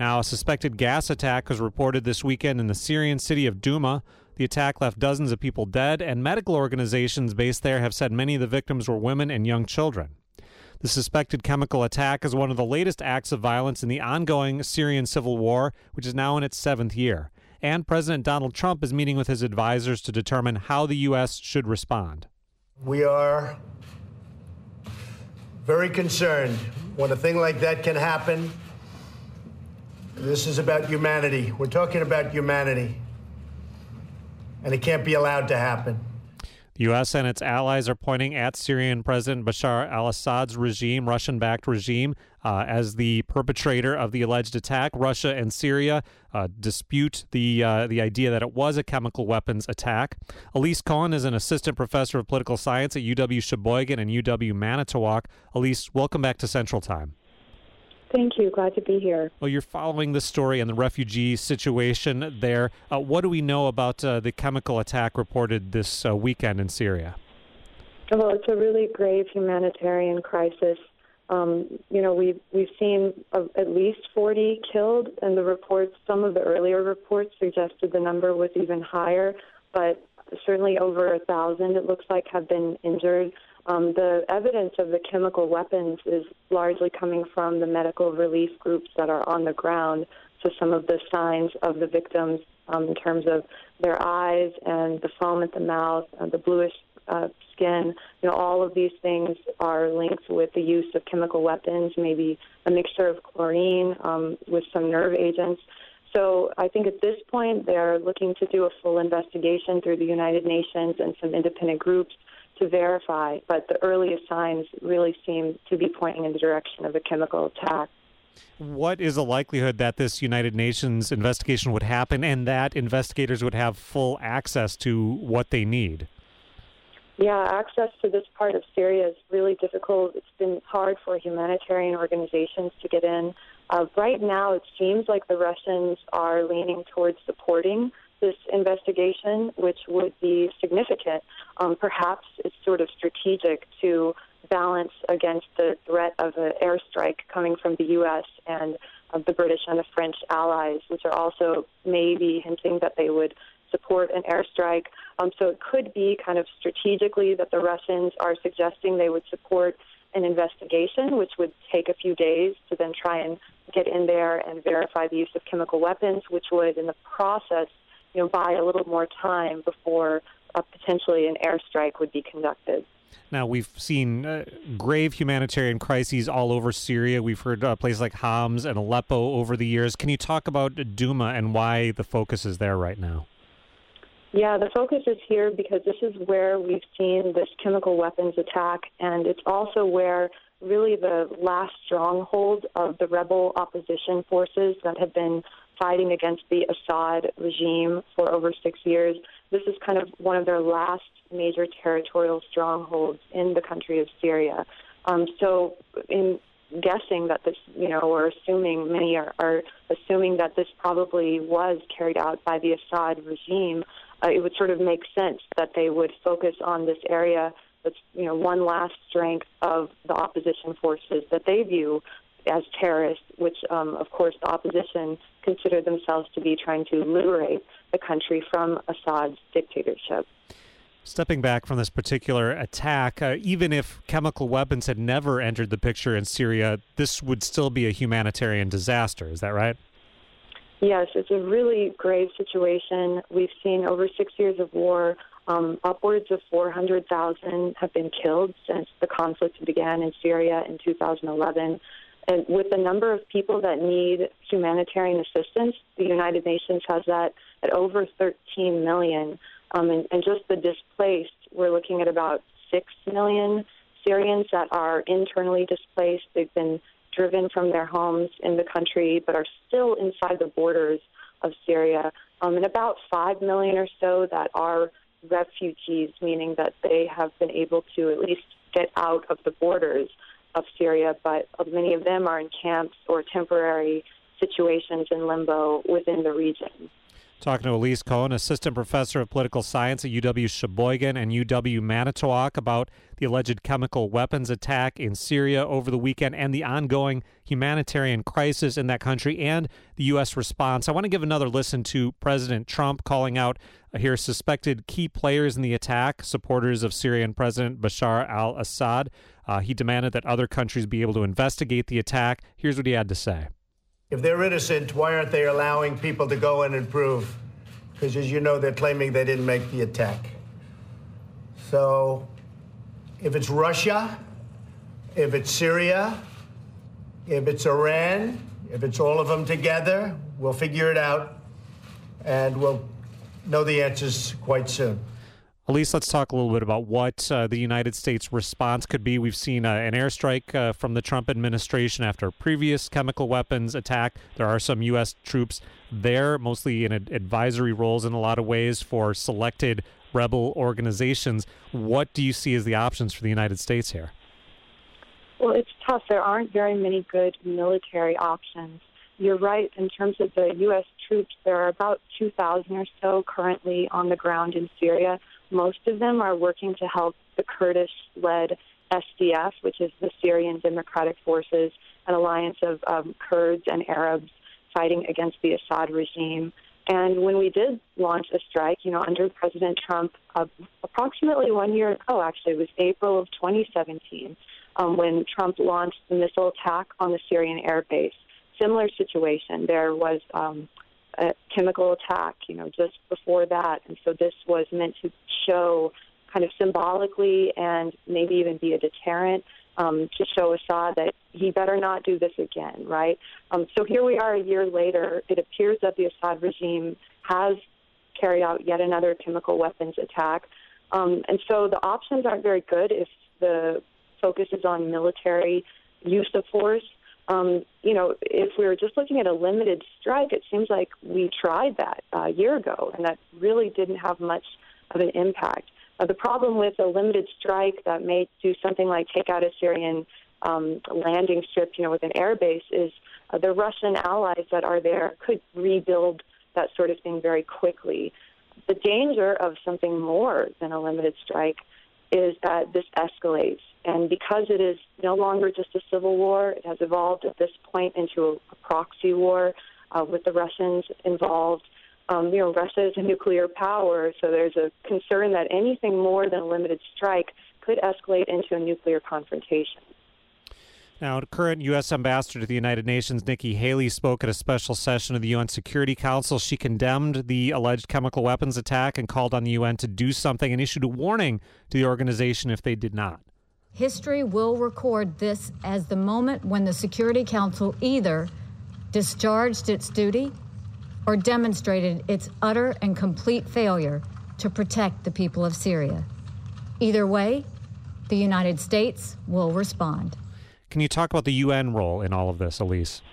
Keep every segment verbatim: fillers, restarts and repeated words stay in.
Now, a suspected gas attack was reported this weekend in the Syrian city of Douma. The attack left dozens of people dead, and medical organizations based there have said many of the victims were women and young children. The suspected chemical attack is one of the latest acts of violence in the ongoing Syrian civil war, which is now in its seventh year. And President Donald Trump is meeting with his advisors to determine how the U S should respond. We are very concerned when a thing like that can happen. This is about humanity. We're talking about humanity. And it can't be allowed to happen. The U S and its allies are pointing at Syrian President Bashar al-Assad's regime, Russian-backed regime, uh, as the perpetrator of the alleged attack. Russia and Syria uh, dispute the uh, the idea that it was a chemical weapons attack. Elise Cohen is an assistant professor of political science at U W Sheboygan and U W Manitowoc. Elise, welcome back to Central Time. Thank you. Glad to be here. Well, you're following this story and the refugee situation there. Uh, what do we know about uh, the chemical attack reported this uh, weekend in Syria? Well, it's a really grave humanitarian crisis. Um, you know, we've, we've seen uh, at least forty killed, and the reports, some of the earlier reports suggested the number was even higher, but certainly over a thousand, it looks like, have been injured. Um, the evidence of the chemical weapons is largely coming from the medical relief groups that are on the ground. So some of the signs of the victims um, in terms of their eyes and the foam at the mouth, uh, the bluish uh, skin, you know, all of these things are linked with the use of chemical weapons, maybe a mixture of chlorine um, with some nerve agents. So I think at this point they're looking to do a full investigation through the United Nations and some independent groups to verify, but the earliest signs really seem to be pointing in the direction of a chemical attack. What is the likelihood that this United Nations investigation would happen and that investigators would have full access to what they need? Yeah, access to this part of Syria is really difficult. It's been hard for humanitarian organizations to get in. Uh, right now, it seems like the Russians are leaning towards supporting this investigation, which would be significant. Um, perhaps it's sort of strategic to balance against the threat of an airstrike coming from the U S and uh, the British and the French allies, which are also maybe hinting that they would support an airstrike. Um, so it could be kind of strategically that the Russians are suggesting they would support an investigation, which would take a few days to then try and get in there and verify the use of chemical weapons, which would, in the process, you know, buy a little more time before uh, potentially an airstrike would be conducted. Now, we've seen uh, grave humanitarian crises all over Syria. We've heard uh, places like Homs and Aleppo over the years. Can you talk about Douma and why the focus is there right now? Yeah, the focus is here because this is where we've seen this chemical weapons attack, and it's also where really the last stronghold of the rebel opposition forces that have been fighting against the Assad regime for over six years. This is kind of one of their last major territorial strongholds in the country of Syria. Um, so in guessing that this, you know, or assuming, many are, are assuming that this probably was carried out by the Assad regime, uh, it would sort of make sense that they would focus on this area that's, you know, one last strength of the opposition forces that they view as terrorists, which, um, of course, the opposition consider themselves to be trying to liberate the country from Assad's dictatorship. Stepping back from this particular attack, uh, even if chemical weapons had never entered the picture in Syria, this would still be a humanitarian disaster. Is that right? Yes, it's a really grave situation. We've seen over six years of war, um, upwards of four hundred thousand have been killed since the conflict began in Syria in two thousand eleven. And with the number of people that need humanitarian assistance, the United Nations has that at over thirteen million. Um, and, and just the displaced, we're looking at about six million Syrians that are internally displaced. They've been driven from their homes in the country, but are still inside the borders of Syria. Um, and about five million or so that are refugees, meaning that they have been able to at least get out of the borders of Syria, but many of them are in camps or temporary situations in limbo within the region. Talking to Elise Cohen, assistant professor of political science at U W-Sheboygan and U W-Manitowoc, about the alleged chemical weapons attack in Syria over the weekend and the ongoing humanitarian crisis in that country and the U S response. I want to give another listen to President Trump calling out uh, here suspected key players in the attack, supporters of Syrian President Bashar al-Assad. Uh, he demanded that other countries be able to investigate the attack. Here's what he had to say. If they're innocent, why aren't they allowing people to go in and prove? Because, as you know, they're claiming they didn't make the attack. So if it's Russia, if it's Syria, if it's Iran, if it's all of them together, we'll figure it out, and we'll know the answers quite soon. Elise, let's talk a little bit about what uh, the United States response could be. We've seen uh, an airstrike uh, from the Trump administration after a previous chemical weapons attack. There are some U S troops there, mostly in ad- advisory roles in a lot of ways for selected rebel organizations. What do you see as the options for the United States here? Well, it's tough. There aren't very many good military options. You're right. In terms of the U S troops, there are about two thousand or so currently on the ground in Syria. Most of them are working to help the Kurdish-led S D F, which is the Syrian Democratic Forces, an alliance of um, Kurds and Arabs fighting against the Assad regime. And when we did launch a strike, you know, under President Trump, uh, approximately one year ago, actually, it was April of twenty seventeen, um, when Trump launched the missile attack on the Syrian air base. Similar situation. There was um, a chemical attack, you know, just before that. And so this was meant to show kind of symbolically and maybe even be a deterrent um, to show Assad that he better not do this again, right? Um, so here we are a year later. It appears that the Assad regime has carried out yet another chemical weapons attack. Um, and so the options aren't very good if the focus is on military use of force. Um, you know, if we were just looking at a limited strike, it seems like we tried that uh, a year ago, and that really didn't have much of an impact. Uh, the problem with a limited strike that may do something like take out a Syrian um, landing strip, you know, with an air base, is uh, the Russian allies that are there could rebuild that sort of thing very quickly. The danger of something more than a limited strike is that this escalates. And because it is no longer just a civil war, it has evolved at this point into a, a proxy war uh, with the Russians involved. Um, you know, Russia is a nuclear power, so there's a concern that anything more than a limited strike could escalate into a nuclear confrontation. Now, current U S Ambassador to the United Nations, Nikki Haley, spoke at a special session of the U N Security Council. She condemned the alleged chemical weapons attack and called on the U N to do something and issued a warning to the organization if they did not. History will record this as the moment when the Security Council either discharged its duty or demonstrated its utter and complete failure to protect the people of Syria. Either way, the United States will respond. Can you talk about the U N role in all of this, Elise?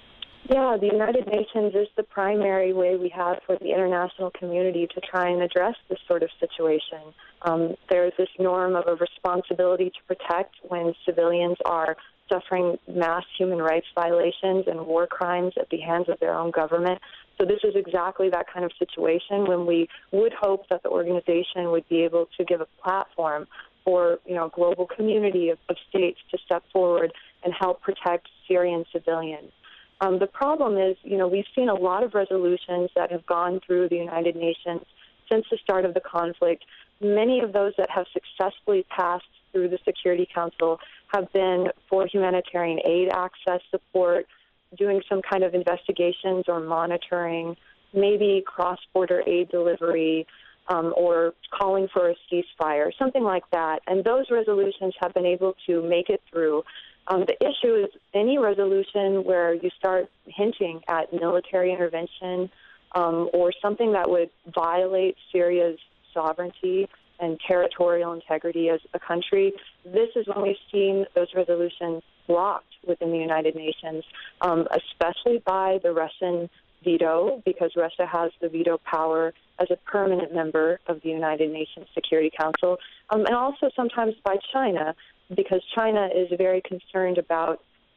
Yeah, the United Nations is the primary way we have for the international community to try and address this sort of situation. Um, there's this norm of a responsibility to protect when civilians are suffering mass human rights violations and war crimes at the hands of their own government. So this is exactly that kind of situation when we would hope that the organization would be able to give a platform for, you know, a global community of, of states to step forward and help protect Syrian civilians. Um, the problem is, you know, we've seen a lot of resolutions that have gone through the United Nations since the start of the conflict. Many of those that have successfully passed through the Security Council have been for humanitarian aid access support, doing some kind of investigations or monitoring, maybe cross-border aid delivery, um, or calling for a ceasefire, something like that. And those resolutions have been able to make it through. Um, the issue is any resolution where you start hinting at military intervention um, or something that would violate Syria's sovereignty and territorial integrity as a country. This is when we've seen those resolutions blocked within the United Nations, um, especially by the Russian veto, because Russia has the veto power as a permanent member of the United Nations Security Council, um, and also sometimes by China, because China is very concerned about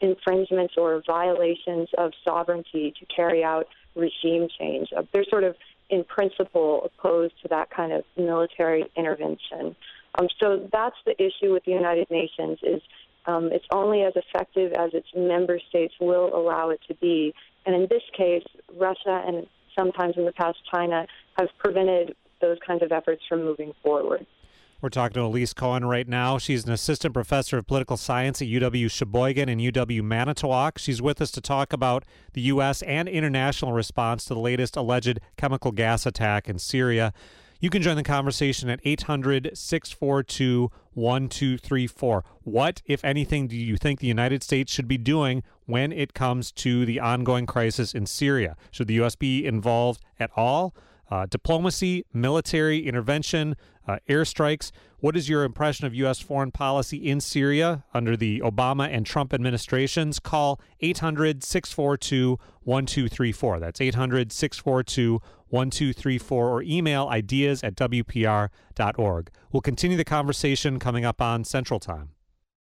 infringements or violations of sovereignty to carry out regime change. Uh, they're sort of, in principle, opposed to that kind of military intervention. Um, so that's the issue with the United Nations, is um, it's only as effective as its member states will allow it to be. And in this case, Russia and sometimes in the past China have prevented those kinds of efforts from moving forward. We're talking to Elise Cohen right now. She's an assistant professor of political science at U W Sheboygan and U W Manitowoc. She's with us to talk about the U S and international response to the latest alleged chemical gas attack in Syria. You can join the conversation at eight hundred, six four two, one two three four. What, if anything, do you think the United States should be doing when it comes to the ongoing crisis in Syria? Should the U S be involved at all? Uh, diplomacy, military intervention, uh, airstrikes. What is your impression of U S foreign policy in Syria under the Obama and Trump administrations? Call eight hundred, six four two, one two three four. That's eight hundred, six four two, one two three four, or email ideas at W P R dot org. We'll continue the conversation coming up on Central Time.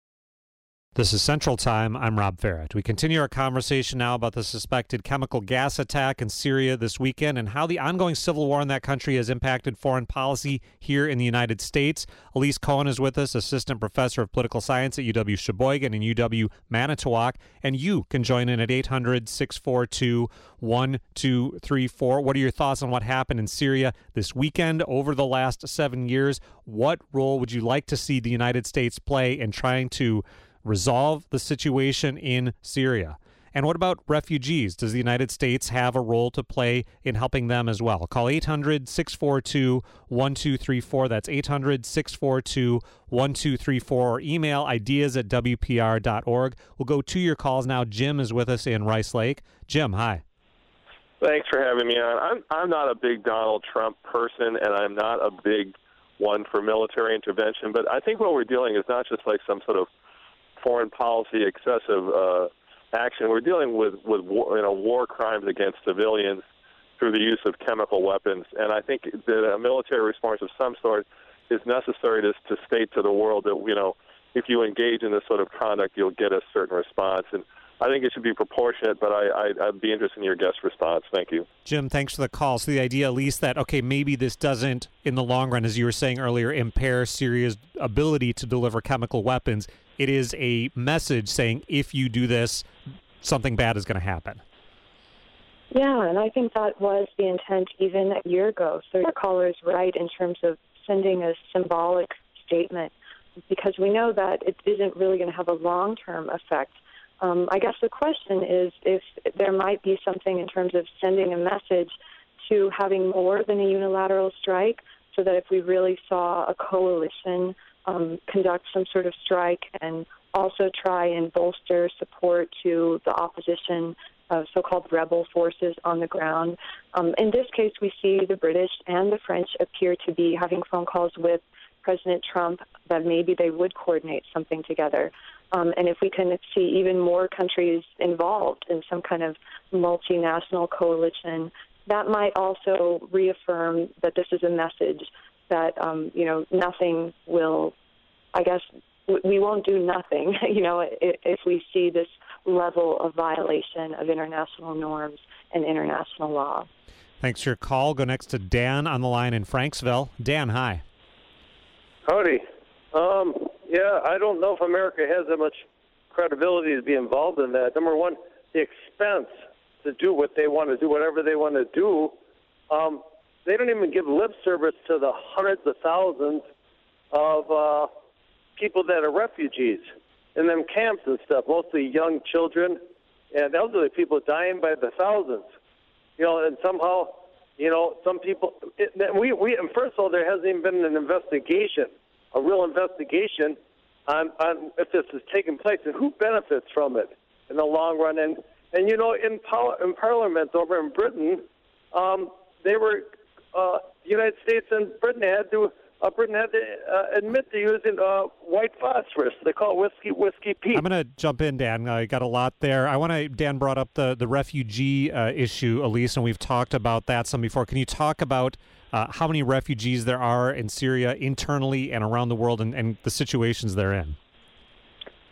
This is Central Time. I'm Rob Farrett. We continue our conversation now about the suspected chemical gas attack in Syria this weekend and how the ongoing civil war in that country has impacted foreign policy here in the United States. Elise Cohen is with us, assistant professor of political science at U W Sheboygan and U W Manitowoc. And you can join in at eight hundred, six four two, one two three four. What are your thoughts on what happened in Syria this weekend over the last seven years? What role would you like to see the United States play in trying to resolve the situation in Syria? And what about refugees? Does the United States have a role to play in helping them as well? Call eight hundred, six four two, one two three four. That's eight hundred, six four two, one two three four, or email ideas at W P R dot org. We'll go to your calls now. Jim is with us in Rice Lake. Jim, hi. Thanks for having me on. I'm I'm not a big Donald Trump person, and I'm not a big one for military intervention, but I think what we're dealing is not just like some sort of foreign policy excessive uh, action. We're dealing with, with war, you know, war crimes against civilians through the use of chemical weapons. And I think that a military response of some sort is necessary to, to state to the world that, you know, if you engage in this sort of conduct, you'll get a certain response. And I think it should be proportionate, but I, I, I'd be interested in your guest response. Thank you. Jim, thanks for the call. So the idea, at least, that, okay, maybe this doesn't, in the long run, as you were saying earlier, impair Syria's ability to deliver chemical weapons. It is a message saying, if you do this, something bad is going to happen. Yeah, and I think that was the intent even a year ago. So your caller is right in terms of sending a symbolic statement, because we know that it isn't really going to have a long-term effect. Um, I guess the question is if there might be something in terms of sending a message to having more than a unilateral strike, so that if we really saw a coalition um, conduct some sort of strike and also try and bolster support to the opposition of so-called rebel forces on the ground. Um, in this case, we see the British and the French appear to be having phone calls with President Trump that maybe they would coordinate something together. Um, and if we can see even more countries involved in some kind of multinational coalition, that might also reaffirm that this is a message that, um, you know, nothing will, I guess, we won't do nothing, you know, if we see this level of violation of international norms and international law. Thanks for your call. Go next to Dan on the line in Franksville. Dan, hi. Howdy. Um, yeah, I don't know if America has that much credibility to be involved in that. Number one, the expense to do what they want to do, whatever they want to do. Um, they don't even give lip service to the hundreds of thousands of uh, people that are refugees in them camps and stuff, mostly young children and elderly people dying by the thousands. You know, and somehow, you know, some people, it, we, we, and first of all, there hasn't even been an investigation, a real investigation on, on if this is taking place and who benefits from it in the long run. And, and you know, in, pol- in Parliament over in Britain, um, they were, uh, the United States and Britain had to, Uh, Britain had to uh, admit to using uh, white phosphorus. They call it whiskey, whiskey peat. I'm going to jump in, Dan. I got a lot there. I want to. Dan brought up the the refugee uh, issue, Elise, and we've talked about that some before. Can you talk about uh, how many refugees there are in Syria internally and around the world, and, and the situations they're in?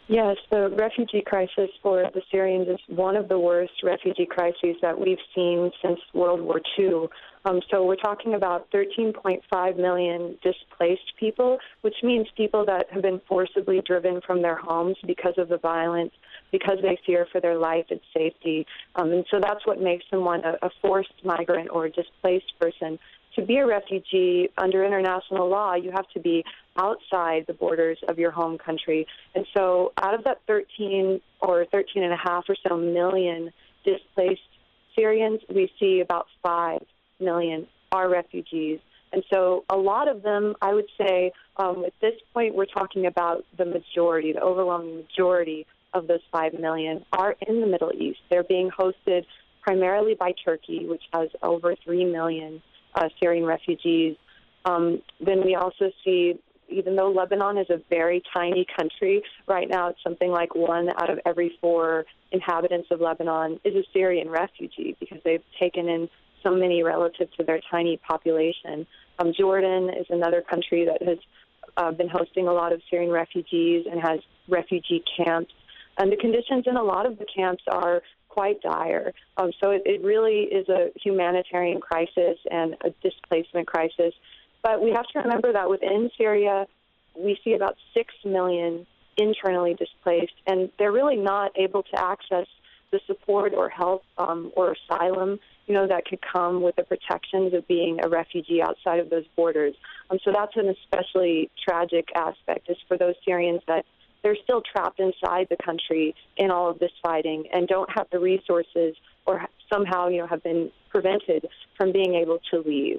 Yes, the refugee crisis for the Syrians is one of the worst refugee crises that we've seen since World War Two. Um, so we're talking about thirteen point five million displaced people, which means people that have been forcibly driven from their homes because of the violence, because they fear for their life and safety. Um, and so that's what makes someone a, a forced migrant or a displaced person. To be a refugee under international law, you have to be outside the borders of your home country. And so out of that thirteen or thirteen and a half or so million displaced Syrians, we see about five million are refugees. And so a lot of them, I would say, um, at this point, we're talking about the majority, the overwhelming majority of those five million are in the Middle East. They're being hosted primarily by Turkey, which has over three million uh, Syrian refugees. Um, then we also see, even though Lebanon is a very tiny country, right now it's something like one out of every four inhabitants of Lebanon is a Syrian refugee because they've taken in so many relative to their tiny population. Um, Jordan is another country that has uh, been hosting a lot of Syrian refugees and has refugee camps. And the conditions in a lot of the camps are quite dire. Um, so it, it really is a humanitarian crisis and a displacement crisis. But we have to remember that within Syria, we see about six million internally displaced, and they're really not able to access the support or help um, or asylum, you know, that could come with the protections of being a refugee outside of those borders. Um, so that's an especially tragic aspect, is for those Syrians that they're still trapped inside the country in all of this fighting and don't have the resources or somehow, you know, have been prevented from being able to leave.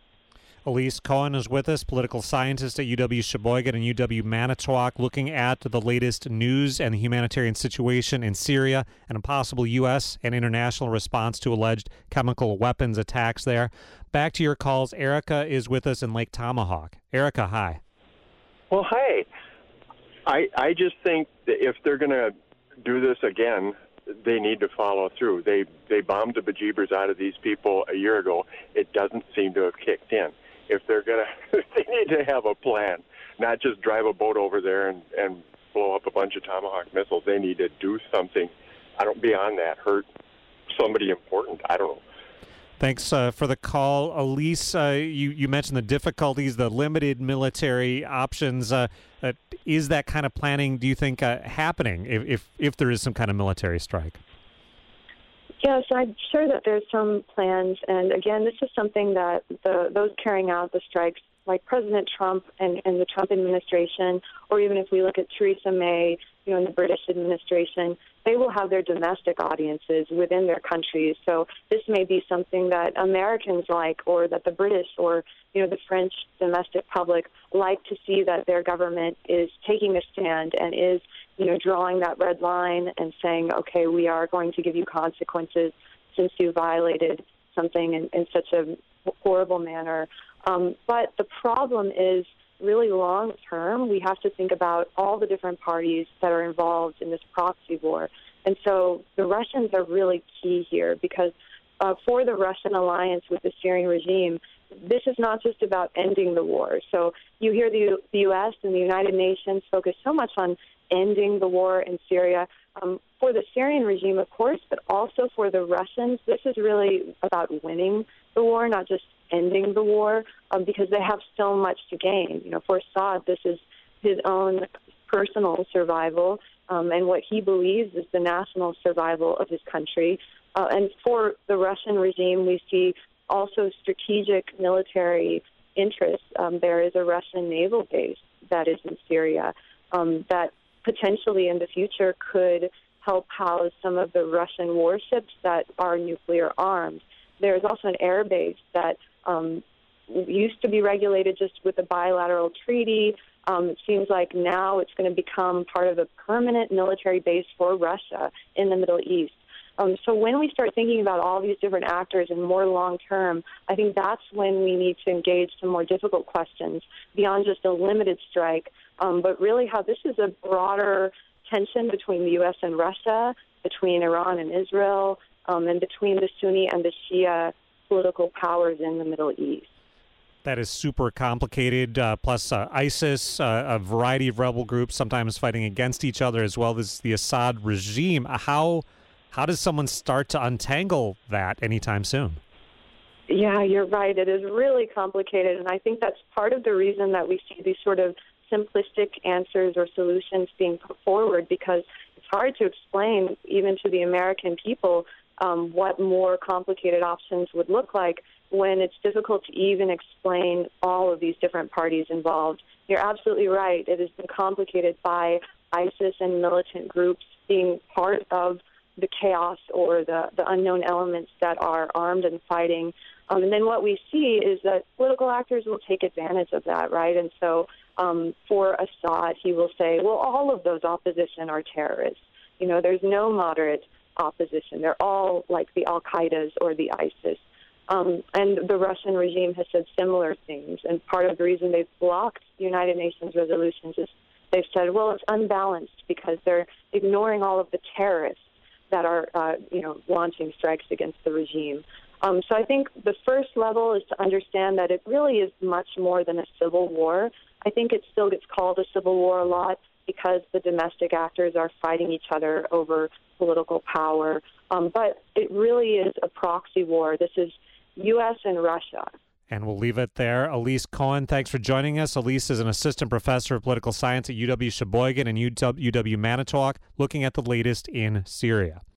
Elise Cohen is with us, political scientist at U W Sheboygan and U W Manitowoc, looking at the latest news and the humanitarian situation in Syria and a possible U S and international response to alleged chemical weapons attacks there. Back to your calls. Erica is with us in Lake Tomahawk. Erica, hi. Well, hi. I I just think that if they're going to do this again, they need to follow through. They they bombed the bejeebers out of these people a year ago. It doesn't seem to have kicked in. If they're going to, they need to have a plan, not just drive a boat over there and, and blow up a bunch of Tomahawk missiles. They need to do something, I don't, beyond that, hurt somebody important. I don't know. Thanks uh, for the call. Elise, uh, you, you mentioned the difficulties, the limited military options. Uh, uh, is that kind of planning, do you think, uh, happening if, if, if there is some kind of military strike? Yes, I'm sure that there's some plans. And again, this is something that the, those carrying out the strikes, like President Trump and, and the Trump administration, or even if we look at Theresa May, you know, in the British administration, they will have their domestic audiences within their countries. So this may be something that Americans like, or that the British or, you know, the French domestic public like to see, that their government is taking a stand and is, you know, drawing that red line and saying, okay, we are going to give you consequences since you violated something in, in such a horrible manner. Um, but the problem is really long term. We have to think about all the different parties that are involved in this proxy war. And so the Russians are really key here, because uh, for the Russian alliance with the Syrian regime, this is not just about ending the war. So you hear the, the U S and the United Nations focus so much on ending the war in Syria. Um, for the Syrian regime, of course, but also for the Russians, this is really about winning the war, not just ending the war, um, because they have so much to gain. You know, for Assad, this is his own personal survival um, and what he believes is the national survival of his country. Uh, and for the Russian regime, we see also strategic military interests. Um, there is a Russian naval base that is in Syria um, that potentially in the future could help house some of the Russian warships that are nuclear armed. There is also an air base that um, used to be regulated just with a bilateral treaty. Um, it seems like now it's going to become part of a permanent military base for Russia in the Middle East. Um, so when we start thinking about all these different actors and more long-term, I think that's when we need to engage some more difficult questions beyond just a limited strike, um, but really how this is a broader tension between the U S and Russia, between Iran and Israel, um, and between the Sunni and the Shia political powers in the Middle East. That is super complicated, uh, plus uh, ISIS, uh, a variety of rebel groups sometimes fighting against each other, as well as the Assad regime. How how does someone start to untangle that anytime soon? Yeah, you're right. It is really complicated, and I think that's part of the reason that we see these sort of simplistic answers or solutions being put forward, because it's hard to explain even to the American people um, what more complicated options would look like when it's difficult to even explain all of these different parties involved. You're absolutely right. It has been complicated by ISIS and militant groups being part of the chaos or the, the unknown elements that are armed and fighting. Um, and then what we see is that political actors will take advantage of that, right? And so um, for Assad, he will say, well, all of those opposition are terrorists. You know, there's no moderate opposition. They're all like the Al-Qaeda's or the ISIS. Um, and the Russian regime has said similar things. And part of the reason they've blocked United Nations resolutions is they've said, well, it's unbalanced because they're ignoring all of the terrorists that are, uh, you know, launching strikes against the regime. Um, so I think the first level is to understand that it really is much more than a civil war. I think it still gets called a civil war a lot because the domestic actors are fighting each other over political power. Um, but it really is a proxy war. This is U S and Russia. And we'll leave it there. Elise Cohen, thanks for joining us. Elise is an assistant professor of political science at U W Sheboygan and U W Manitowoc, looking at the latest in Syria.